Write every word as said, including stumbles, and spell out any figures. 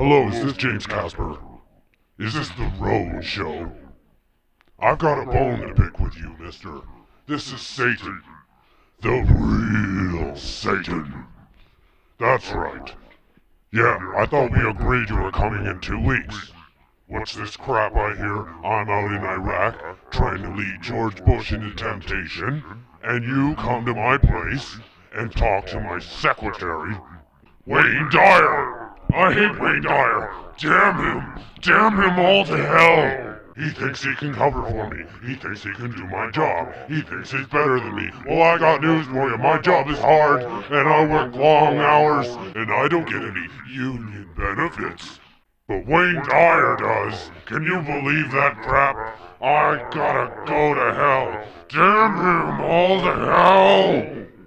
Hello, is this James Casper? Is this the Road Show? I've got a bone to pick with you, mister. This is Satan. The real Satan. That's right. Yeah, I thought we agreed you were coming in two weeks. What's this crap I hear? I'm out in Iraq trying to lead George Bush into temptation, and you come to my place and talk to my secretary, Wayne Dyer! I hate Wayne Dyer! Damn him! Damn him all to hell! He thinks he can cover for me. He thinks he can do my job. He thinks he's better than me. Well, I got news for you. My job is hard, and I work long hours, and I don't get any union benefits. But Wayne Dyer does. Can you believe that crap? I gotta go to hell. Damn him all to hell!